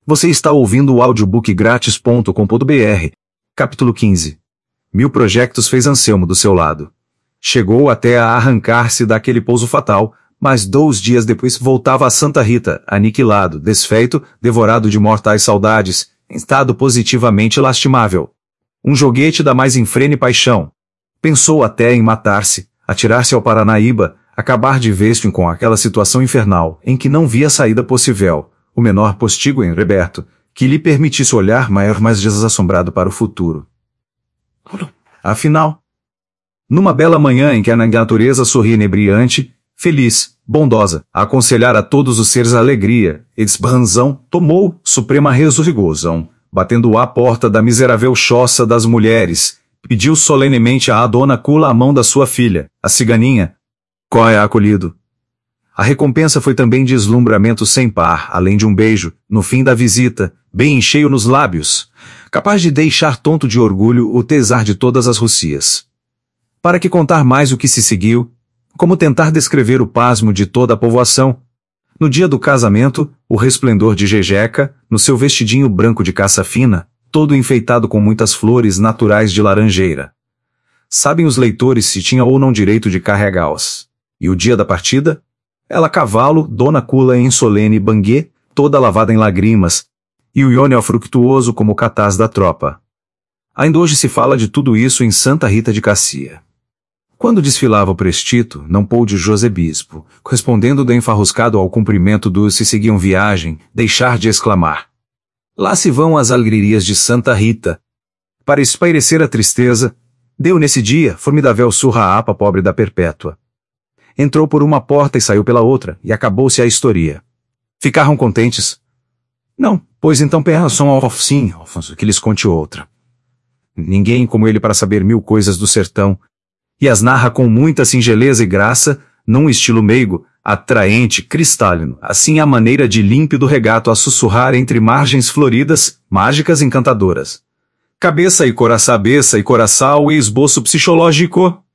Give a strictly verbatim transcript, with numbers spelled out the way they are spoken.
Você está ouvindo o audiobook grátis ponto com ponto br. Capítulo quinze. Mil Projectos fez Anselmo do seu lado. Chegou até a arrancar-se daquele pouso fatal, mas dois dias depois voltava a Santa Rita, aniquilado, desfeito, devorado de mortais saudades, em estado positivamente lastimável. Um joguete da mais infrene paixão. Pensou até em matar-se, atirar-se ao Paranaíba, acabar de vez com aquela situação infernal, em que não via saída possível, o menor postigo em Roberto, que lhe permitisse olhar maior mais desassombrado para o futuro. Afinal, numa bela manhã em que a natureza sorria inebriante, feliz, bondosa, a aconselhar a todos os seres a alegria, Esbanzão tomou suprema ressurgozão, batendo à porta da miserável choça das mulheres, pediu solenemente à dona Cula a mão da sua filha, a ciganinha. Qual é acolhido? A recompensa foi também deslumbramento sem par, além de um beijo, no fim da visita, bem cheio nos lábios, capaz de deixar tonto de orgulho o tesar de todas as Russias. Para que contar mais o que se seguiu, como tentar descrever o pasmo de toda a povoação? No dia do casamento, o resplendor de Jejeca, no seu vestidinho branco de caça fina, todo enfeitado com muitas flores naturais de laranjeira. Sabem os leitores se tinha ou não direito de carregá-las. E o dia da partida? Ela a cavalo, Dona Cula em solene banguê, toda lavada em lágrimas, e o Iônio fructuoso como o cataz da tropa. Ainda hoje se fala de tudo isso em Santa Rita de Cassia. Quando desfilava o prestito, não pôde José Bispo, correspondendo do enfarruscado ao cumprimento do se seguiam viagem, deixar de exclamar. Lá se vão as alegrias de Santa Rita. Para espairecer a tristeza, deu nesse dia formidável surra à apa pobre da Perpétua. Entrou por uma porta e saiu pela outra, e acabou-se a história. Ficaram contentes? Não, pois então peçam ao sim, Alfonso, que lhes conte outra. Ninguém como ele para saber mil coisas do sertão, e as narra com muita singeleza e graça, num estilo meigo, atraente, cristalino, assim à maneira de límpido regato a sussurrar entre margens floridas, mágicas encantadoras. Cabeça e coraçabeça e coraçal e esboço psicológico.